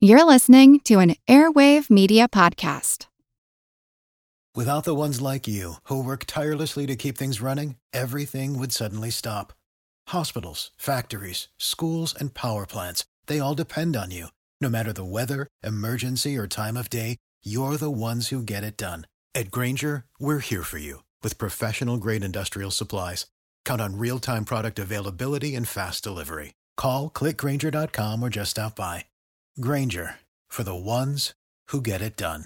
You're listening to an Airwave Media Podcast. Without the ones like you, who work tirelessly to keep things running, everything would suddenly stop. Hospitals, factories, schools, and power plants, they all depend on you. No matter the weather, emergency, or time of day, you're the ones who get it done. At Grainger, we're here for you with professional-grade industrial supplies. Count on real-time product availability and fast delivery. Call, click Grainger.com, or just stop by. Grainger, for the ones who get it done.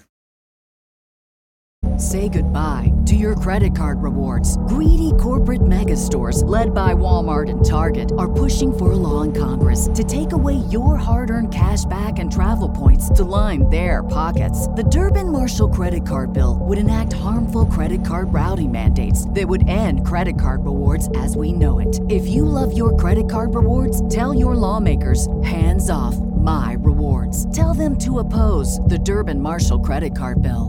Say goodbye to your credit card rewards. Greedy corporate mega stores, led by Walmart and Target, are pushing for a law in Congress to take away your hard-earned cash back and travel points to line their pockets. The Durbin-Marshall credit card bill would enact harmful credit card routing mandates that would end credit card rewards as we know it. If you love your credit card rewards, tell your lawmakers, hands off my rewards. Tell them to oppose the Durbin-Marshall credit card bill.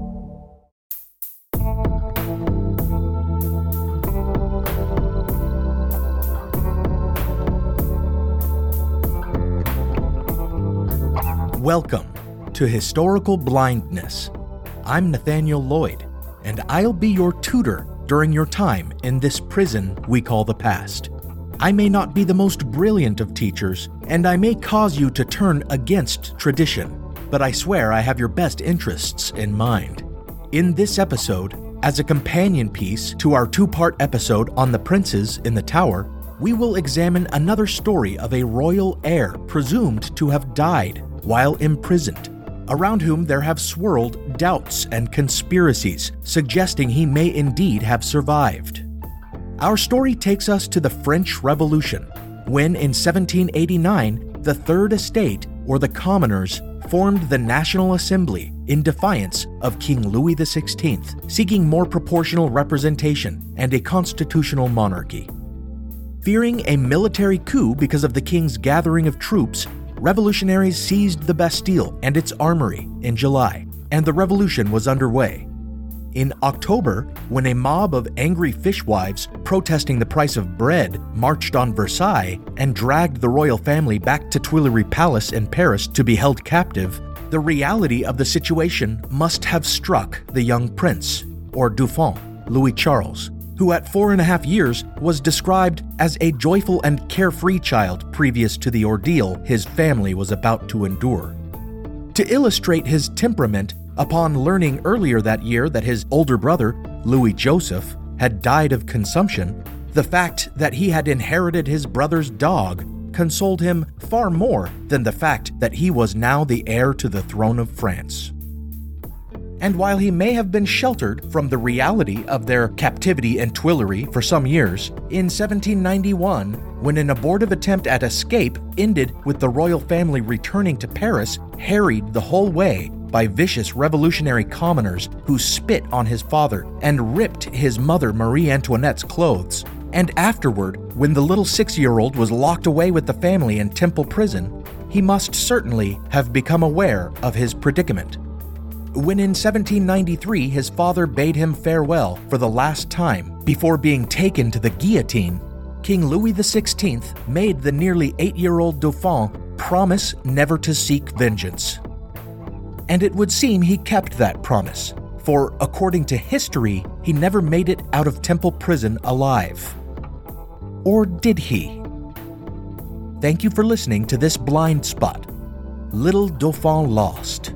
Welcome to Historical Blindness. I'm Nathaniel Lloyd, and I'll be your tutor during your time in this prison we call the past. I may not be the most brilliant of teachers, and I may cause you to turn against tradition, but I swear I have your best interests in mind. In this episode, as a companion piece to our two-part episode on the princes in the tower, we will examine another story of a royal heir presumed to have died while imprisoned, around whom there have swirled doubts and conspiracies, suggesting he may indeed have survived. Our story takes us to the French Revolution, when in 1789, the Third Estate, or the Commoners, formed the National Assembly in defiance of King Louis XVI, seeking more proportional representation and a constitutional monarchy. Fearing a military coup because of the king's gathering of troops, revolutionaries seized the Bastille and its armory in July, and the revolution was underway. In October, when a mob of angry fishwives protesting the price of bread marched on Versailles and dragged the royal family back to Tuileries Palace in Paris to be held captive, the reality of the situation must have struck the young prince, or Dauphin, Louis Charles, who at 4.5 years was described as a joyful and carefree child previous to the ordeal his family was about to endure. To illustrate his temperament, upon learning earlier that year that his older brother, Louis Joseph, had died of consumption, the fact that he had inherited his brother's dog consoled him far more than the fact that he was now the heir to the throne of France. And while he may have been sheltered from the reality of their captivity in Tuileries for some years, in 1791, when an abortive attempt at escape ended with the royal family returning to Paris, harried the whole way by vicious revolutionary commoners who spit on his father and ripped his mother Marie Antoinette's clothes, and afterward, when the little 6-year-old was locked away with the family in Temple Prison, he must certainly have become aware of his predicament. When in 1793 his father bade him farewell for the last time before being taken to the guillotine, King Louis XVI made the nearly 8-year-old Dauphin promise never to seek vengeance. And it would seem he kept that promise, for according to history, he never made it out of Temple Prison alive. Or did he? Thank you for listening to this blind spot, Little Dauphin Lost.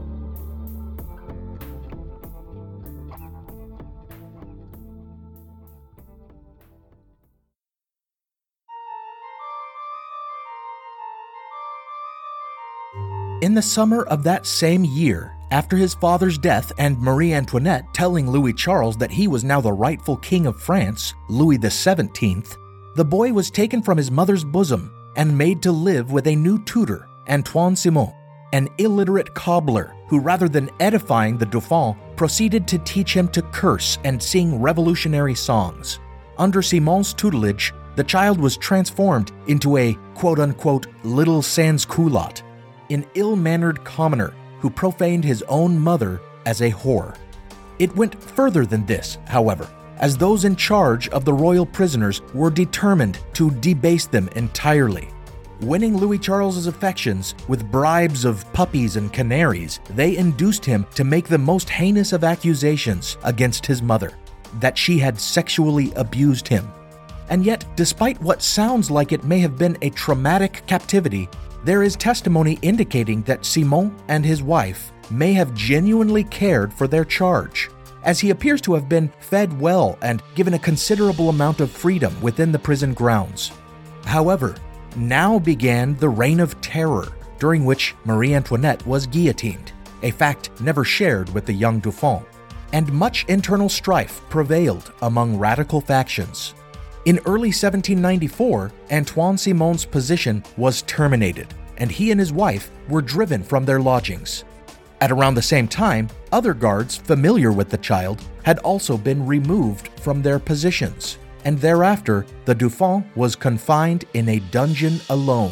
In the summer of that same year, after his father's death and Marie Antoinette telling Louis Charles that he was now the rightful king of France, Louis XVII, the boy was taken from his mother's bosom and made to live with a new tutor, Antoine Simon, an illiterate cobbler who, rather than edifying the Dauphin, proceeded to teach him to curse and sing revolutionary songs. Under Simon's tutelage, the child was transformed into a quote-unquote little sans-culotte, an ill-mannered commoner who profaned his own mother as a whore. It went further than this, however, as those in charge of the royal prisoners were determined to debase them entirely. winning Louis Charles's affections with bribes of puppies and canaries, they induced him to make the most heinous of accusations against his mother, that she had sexually abused him. And yet, despite what sounds like it may have been a traumatic captivity, there is testimony indicating that Simon and his wife may have genuinely cared for their charge, as he appears to have been fed well and given a considerable amount of freedom within the prison grounds. However, now began the Reign of Terror, during which Marie Antoinette was guillotined, a fact never shared with the young Dauphin, and much internal strife prevailed among radical factions. In early 1794, Antoine Simon's position was terminated, and he and his wife were driven from their lodgings. At around the same time, other guards familiar with the child had also been removed from their positions, and thereafter the Dauphin was confined in a dungeon alone.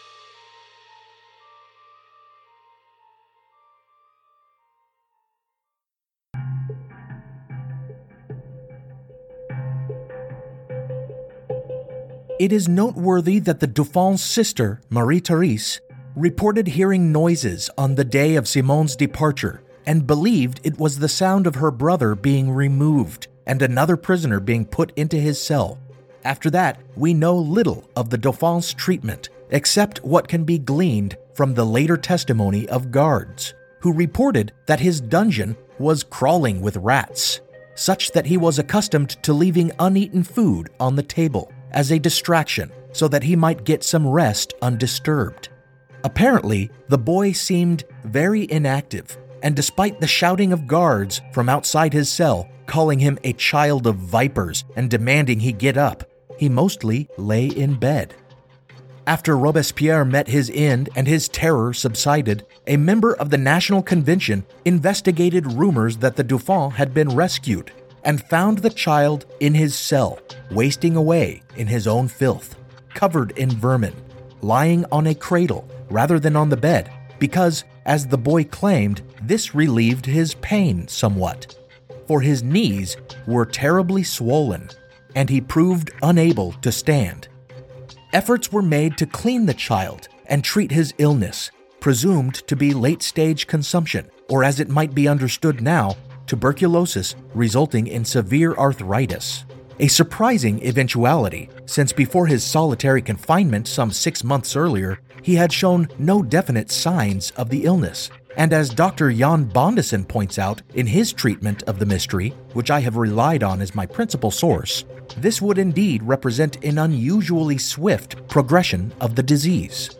It is noteworthy that the Dauphin's sister, Marie-Thérèse, reported hearing noises on the day of Simon's departure and believed it was the sound of her brother being removed and another prisoner being put into his cell. After that, we know little of the Dauphin's treatment, except what can be gleaned from the later testimony of guards, who reported that his dungeon was crawling with rats, such that he was accustomed to leaving uneaten food on the table as a distraction so that he might get some rest undisturbed. Apparently, the boy seemed very inactive, and despite the shouting of guards from outside his cell, calling him a child of vipers and demanding he get up, he mostly lay in bed. After Robespierre met his end and his terror subsided, a member of the National Convention investigated rumors that the Dauphin had been rescued and found the child in his cell, wasting away in his own filth, covered in vermin, lying on a cradle rather than on the bed, because, as the boy claimed, this relieved his pain somewhat, for his knees were terribly swollen, and he proved unable to stand. Efforts were made to clean the child and treat his illness, presumed to be late-stage consumption, or as it might be understood now, tuberculosis resulting in severe arthritis. A surprising eventuality, since before his solitary confinement some 6 months earlier, he had shown no definite signs of the illness. And as Dr. Jan Bondesen points out in his treatment of the mystery, which I have relied on as my principal source, this would indeed represent an unusually swift progression of the disease.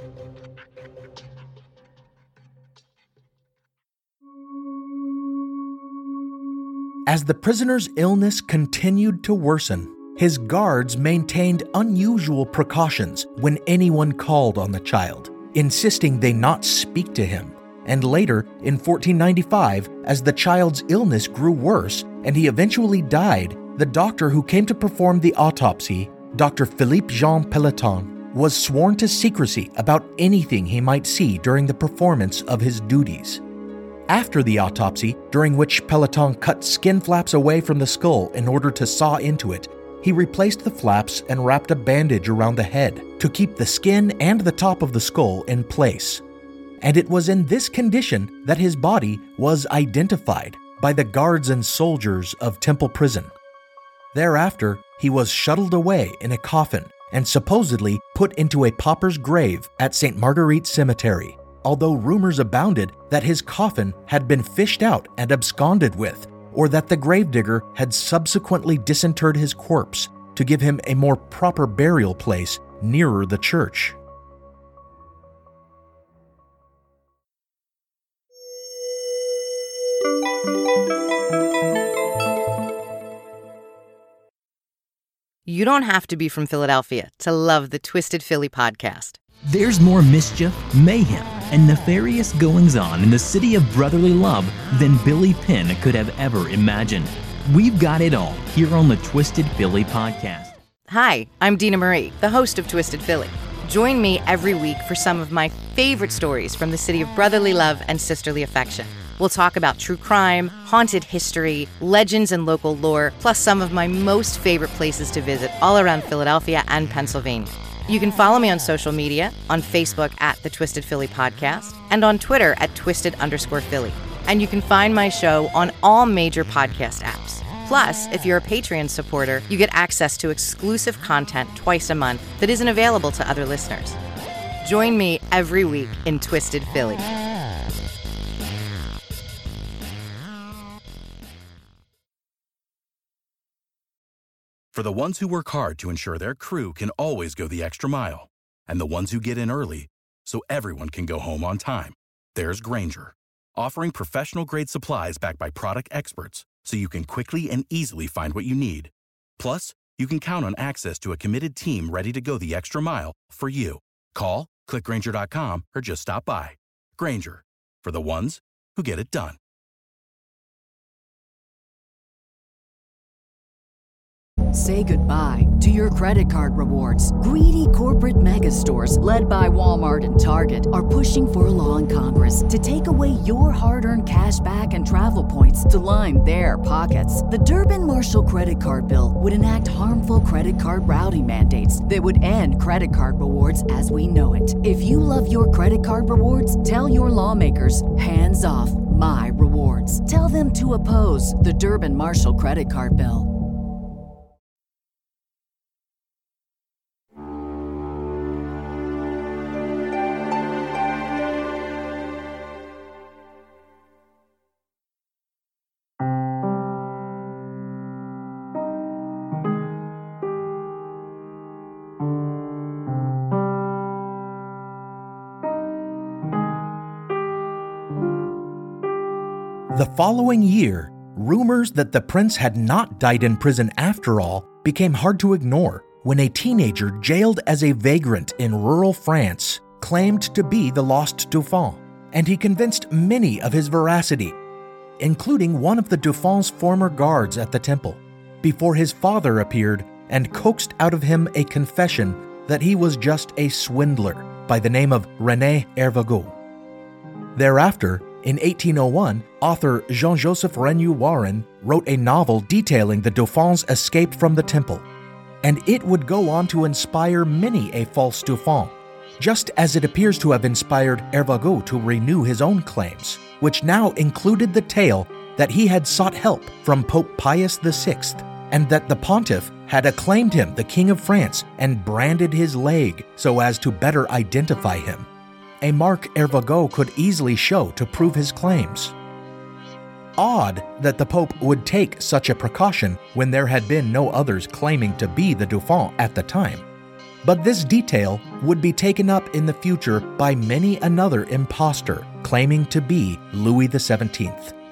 As the prisoner's illness continued to worsen, his guards maintained unusual precautions when anyone called on the child, insisting they not speak to him. And later, in 1495, as the child's illness grew worse and he eventually died, the doctor who came to perform the autopsy, Dr. Philippe Jean Pelletan, was sworn to secrecy about anything he might see during the performance of his duties. After the autopsy, during which Pelletan cut skin flaps away from the skull in order to saw into it, he replaced the flaps and wrapped a bandage around the head to keep the skin and the top of the skull in place. And it was in this condition that his body was identified by the guards and soldiers of Temple Prison. Thereafter, he was shuttled away in a coffin and supposedly put into a pauper's grave at St. Marguerite Cemetery, although rumors abounded that his coffin had been fished out and absconded with, or that the gravedigger had subsequently disinterred his corpse to give him a more proper burial place nearer the church. You don't have to be from Philadelphia to love the Twisted Philly podcast. There's more mischief, mayhem, and nefarious goings-on in the city of brotherly love than Billy Penn could have ever imagined. We've got it all here on the Twisted Philly podcast. Hi, I'm Dina Marie, the host of Twisted Philly. Join me every week for some of my favorite stories from the city of brotherly love and sisterly affection. We'll talk about true crime, haunted history, legends and local lore, plus some of my most favorite places to visit all around Philadelphia and Pennsylvania. You can follow me on social media, on Facebook at The Twisted Philly Podcast, and on Twitter at Twisted_Philly. And you can find my show on all major podcast apps. Plus, if you're a Patreon supporter, you get access to exclusive content twice a month that isn't available to other listeners. Join me every week in Twisted Philly. For the ones who work hard to ensure their crew can always go the extra mile, and the ones who get in early so everyone can go home on time, there's Grainger, offering professional-grade supplies backed by product experts so you can quickly and easily find what you need. Plus, you can count on access to a committed team ready to go the extra mile for you. Call, click Grainger.com, or just stop by. Grainger, for the ones who get it done. Say goodbye to your credit card rewards. Greedy corporate mega stores, led by Walmart and Target, are pushing for a law in Congress to take away your hard-earned cash back and travel points to line their pockets. The Durbin-Marshall credit card bill would enact harmful credit card routing mandates that would end credit card rewards as we know it. If you love your credit card rewards, tell your lawmakers, hands off my rewards. Tell them to oppose the Durbin-Marshall credit card bill. The following year, rumors that the prince had not died in prison after all became hard to ignore when a teenager jailed as a vagrant in rural France claimed to be the lost Dauphin, and he convinced many of his veracity, including one of the Dauphin's former guards at the temple, before his father appeared and coaxed out of him a confession that he was just a swindler by the name of René Hervagault. Thereafter, in 1801, author Jean-Joseph Renou-Warren wrote a novel detailing the Dauphin's escape from the temple, and it would go on to inspire many a false Dauphin, just as it appears to have inspired Hervagault to renew his own claims, which now included the tale that he had sought help from Pope Pius VI, and that the pontiff had acclaimed him the King of France and branded his leg so as to better identify him, a mark Hervagault could easily show to prove his claims. Odd that the Pope would take such a precaution when there had been no others claiming to be the Dauphin at the time. But this detail would be taken up in the future by many another impostor claiming to be Louis XVII.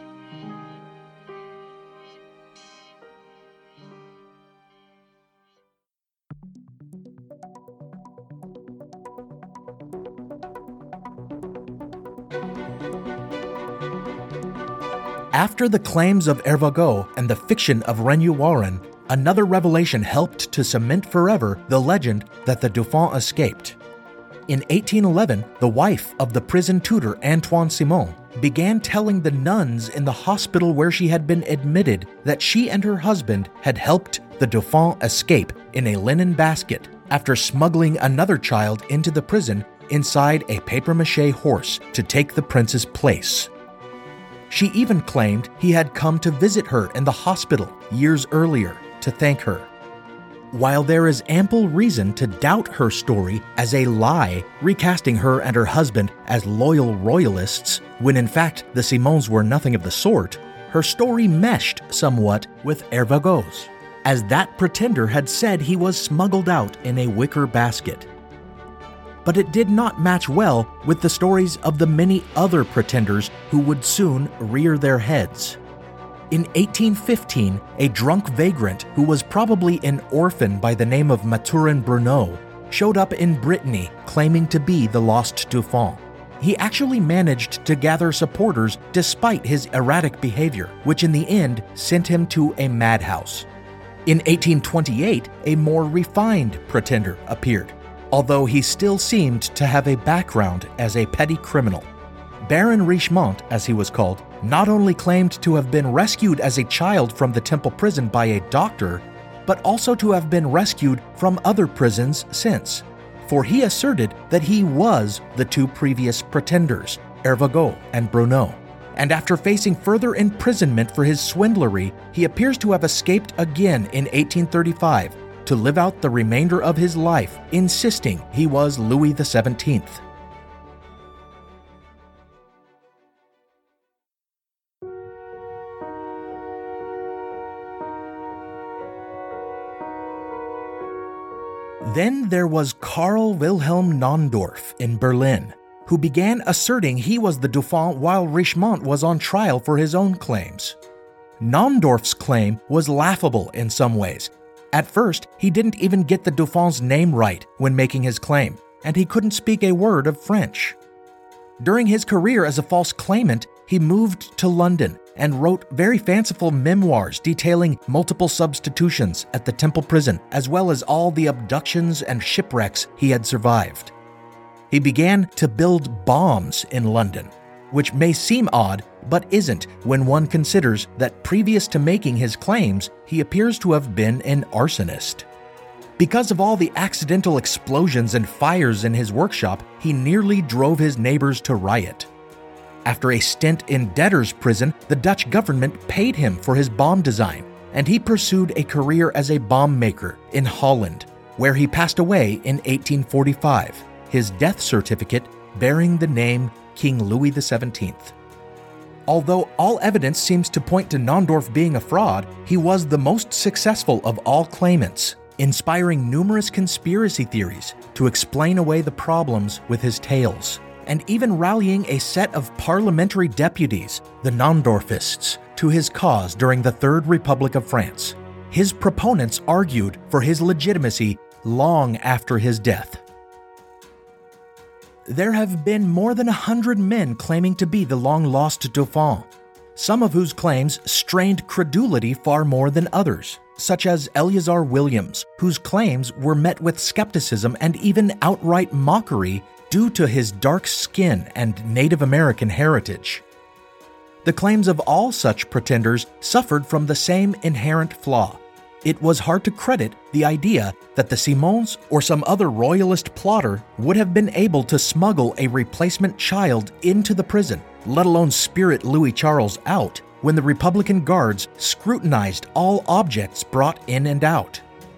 After the claims of Hervagault and the fiction of Renou-Warren, another revelation helped to cement forever the legend that the Dauphin escaped. In 1811, the wife of the prison tutor Antoine Simon began telling the nuns in the hospital where she had been admitted that she and her husband had helped the Dauphin escape in a linen basket after smuggling another child into the prison inside a papier-mâché horse to take the prince's place. She even claimed he had come to visit her in the hospital years earlier to thank her. While there is ample reason to doubt her story as a lie, recasting her and her husband as loyal royalists, when in fact the Simons were nothing of the sort, her story meshed somewhat with Hervagault's, as that pretender had said he was smuggled out in a wicker basket. But it did not match well with the stories of the many other pretenders who would soon rear their heads. In 1815, a drunk vagrant who was probably an orphan by the name of Mathurin Bruneau showed up in Brittany claiming to be the lost Dauphin. He actually managed to gather supporters despite his erratic behavior, which in the end sent him to a madhouse. In 1828, a more refined pretender appeared, although he still seemed to have a background as a petty criminal. Baron Richemont, as he was called, not only claimed to have been rescued as a child from the temple prison by a doctor, but also to have been rescued from other prisons since, for he asserted that he was the two previous pretenders, Hervagault and Bruneau. And after facing further imprisonment for his swindlery, he appears to have escaped again in 1835 to live out the remainder of his life, insisting he was Louis XVII. Then there was Karl Wilhelm Naundorf in Berlin, who began asserting he was the Dauphin while Richemont was on trial for his own claims. Naundorf's claim was laughable in some ways. At first, he didn't even get the Dauphin's name right when making his claim, and he couldn't speak a word of French. During his career as a false claimant, he moved to London and wrote very fanciful memoirs detailing multiple substitutions at the Temple prison, as well as all the abductions and shipwrecks he had survived. He began to build bombs in London, which may seem odd, but isn't when one considers that previous to making his claims, he appears to have been an arsonist. Because of all the accidental explosions and fires in his workshop, he nearly drove his neighbors to riot. After a stint in debtor's prison, the Dutch government paid him for his bomb design, and he pursued a career as a bomb maker in Holland, where he passed away in 1845, his death certificate bearing the name King Louis XVII. Although all evidence seems to point to Naundorf being a fraud, he was the most successful of all claimants, inspiring numerous conspiracy theories to explain away the problems with his tales, and even rallying a set of parliamentary deputies, the Naundorfists, to his cause during the Third Republic of France. His proponents argued for his legitimacy long after his death. There have been more than 100 men claiming to be the long-lost Dauphin, some of whose claims strained credulity far more than others, such as Eleazar Williams, whose claims were met with skepticism and even outright mockery due to his dark skin and Native American heritage. The claims of all such pretenders suffered from the same inherent flaw. It was hard to credit the idea that the Simons or some other royalist plotter would have been able to smuggle a replacement child into the prison, let alone spirit Louis Charles out, when the Republican guards scrutinized all objects brought in and out.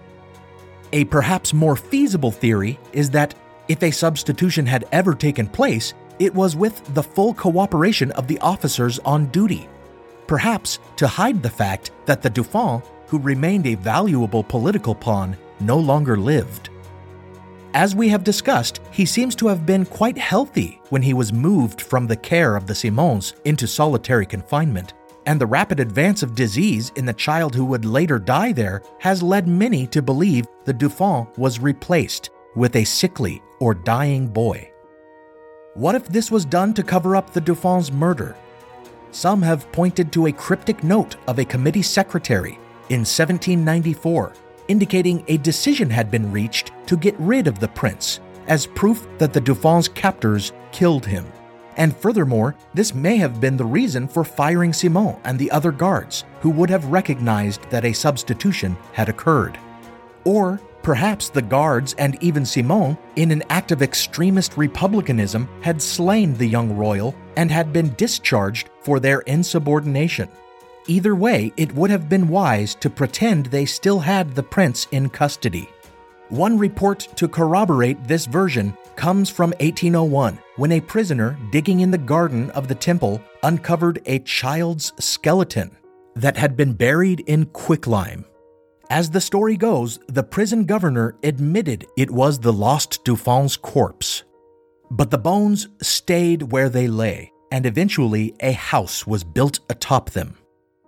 A perhaps more feasible theory is that if a substitution had ever taken place, it was with the full cooperation of the officers on duty, perhaps to hide the fact that the Dauphin, who remained a valuable political pawn, no longer lived. As we have discussed, he seems to have been quite healthy when he was moved from the care of the Simons into solitary confinement, and the rapid advance of disease in the child who would later die there has led many to believe the Dauphin was replaced with a sickly or dying boy. What if this was done to cover up the Dauphin's murder? Some have pointed to a cryptic note of a committee secretary in 1794, indicating a decision had been reached to get rid of the prince, as proof that the Dauphin's captors killed him. And furthermore, this may have been the reason for firing Simon and the other guards, who would have recognized that a substitution had occurred. Or perhaps the guards and even Simon, in an act of extremist republicanism, had slain the young royal and had been discharged for their insubordination. Either way, it would have been wise to pretend they still had the prince in custody. One report to corroborate this version comes from 1801, when a prisoner digging in the garden of the temple uncovered a child's skeleton that had been buried in quicklime. As the story goes, the prison governor admitted it was the lost Dauphin's corpse. But the bones stayed where they lay, and eventually a house was built atop them.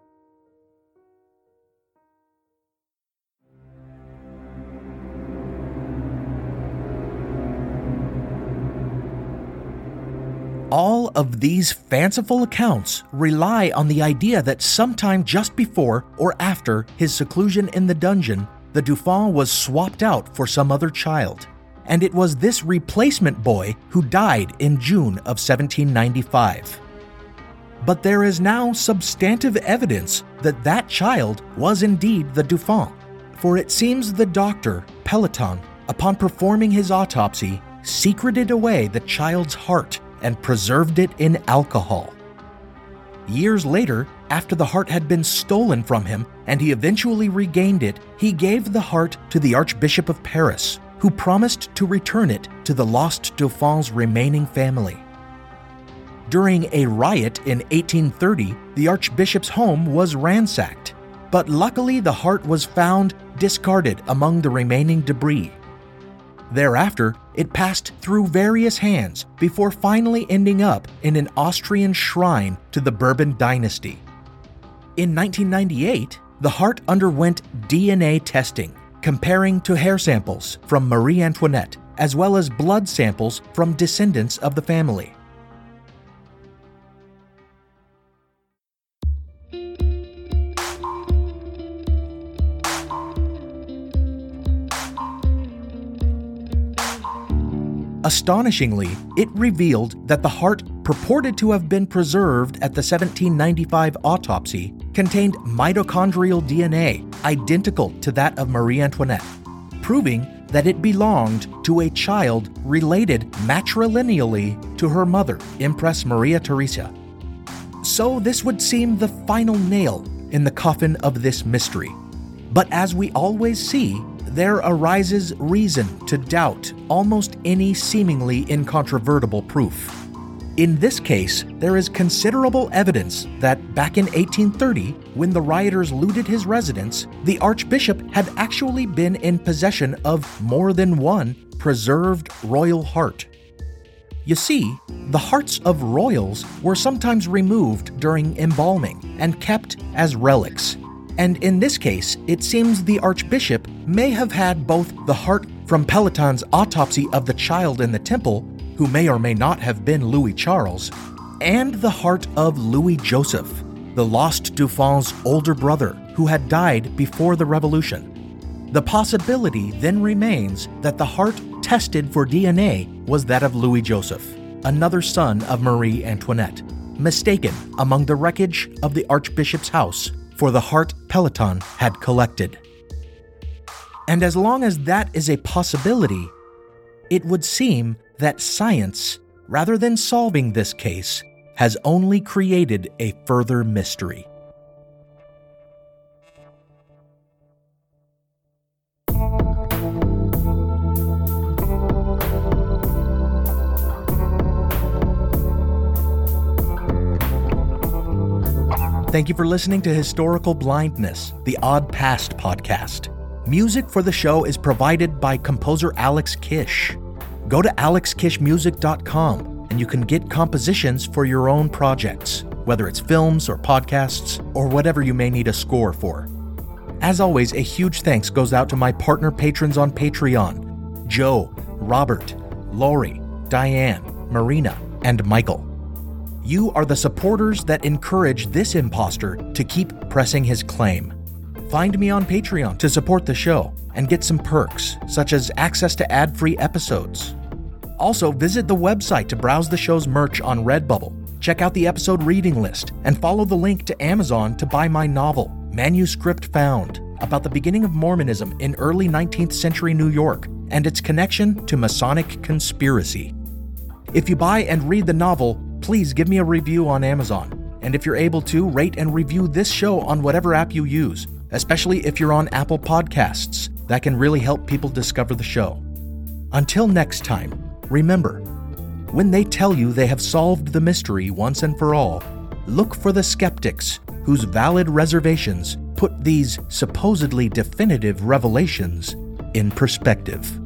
All of these fanciful accounts rely on the idea that sometime just before or after his seclusion in the dungeon, the Dauphin was swapped out for some other child, and it was this replacement boy who died in June of 1795. But there is now substantive evidence that that child was indeed the Dauphin, for it seems the doctor, Pelletan, upon performing his autopsy, secreted away the child's heart and preserved it in alcohol. Years later, after the heart had been stolen from him and he eventually regained it, he gave the heart to the Archbishop of Paris, who promised to return it to the lost Dauphin's remaining family. During a riot in 1830, the Archbishop's home was ransacked, but luckily the heart was found discarded among the remaining debris. Thereafter, it passed through various hands before finally ending up in an Austrian shrine to the Bourbon dynasty. In 1998, the heart underwent DNA testing, comparing to hair samples from Marie Antoinette, as well as blood samples from descendants of the family. Astonishingly, it revealed that the heart purported to have been preserved at the 1795 autopsy contained mitochondrial DNA identical to that of Marie Antoinette, proving that it belonged to a child related matrilineally to her mother, Empress Maria Theresa. So this would seem the final nail in the coffin of this mystery. But as we always see, there arises reason to doubt almost any seemingly incontrovertible proof. In this case, there is considerable evidence that back in 1830, when the rioters looted his residence, the Archbishop had actually been in possession of more than one preserved royal heart. You see, the hearts of royals were sometimes removed during embalming and kept as relics. And in this case, it seems the Archbishop may have had both the heart from Pelletan's autopsy of the child in the temple, who may or may not have been Louis Charles, and the heart of Louis Joseph, the lost Dauphin's older brother who had died before the Revolution. The possibility then remains that the heart tested for DNA was that of Louis Joseph, another son of Marie Antoinette, mistaken among the wreckage of the Archbishop's house for the heart Pelletan had collected. And as long as that is a possibility, it would seem that science, rather than solving this case, has only created a further mystery. Thank you for listening to Historical Blindness, the Odd Past podcast. Music for the show is provided by composer Alex Kish. Go to alexkishmusic.com and you can get compositions for your own projects, whether it's films or podcasts or whatever you may need a score for. As always, a huge thanks goes out to my partner patrons on Patreon: Joe, Robert, Lori, Diane, Marina, and Michael. You are the supporters that encourage this imposter to keep pressing his claim. Find me on Patreon to support the show and get some perks, such as access to ad-free episodes. Also, visit the website to browse the show's merch on Redbubble, check out the episode reading list, and follow the link to Amazon to buy my novel, Manuscript Found, about the beginning of Mormonism in early 19th century New York and its connection to Masonic conspiracy. If you buy and read the novel, please give me a review on Amazon. And if you're able to, rate and review this show on whatever app you use, especially if you're on Apple Podcasts. That can really help people discover the show. Until next time, remember, when they tell you they have solved the mystery once and for all, look for the skeptics whose valid reservations put these supposedly definitive revelations in perspective.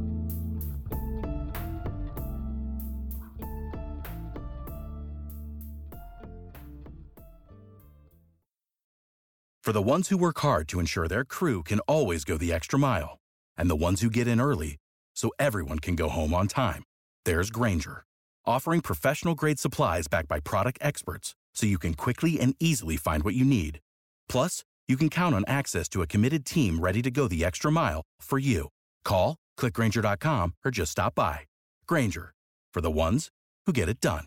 For the ones who work hard to ensure their crew can always go the extra mile, and the ones who get in early so everyone can go home on time, there's Grainger, offering professional-grade supplies backed by product experts so you can quickly and easily find what you need. Plus, you can count on access to a committed team ready to go the extra mile for you. Call, click Grainger.com, or just stop by. Grainger, for the ones who get it done.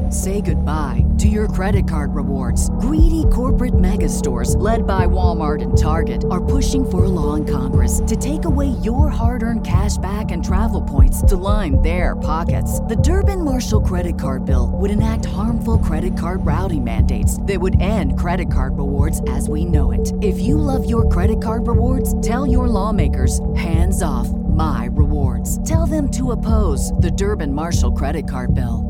Say goodbye to your credit card rewards. Greedy corporate mega stores, led by Walmart and Target, are pushing for a law in Congress to take away your hard-earned cash back and travel points to line their pockets. The Durbin-Marshall credit card bill would enact harmful credit card routing mandates that would end credit card rewards as we know it. If you love your credit card rewards, tell your lawmakers, hands off my rewards. Tell them to oppose the Durbin-Marshall credit card bill.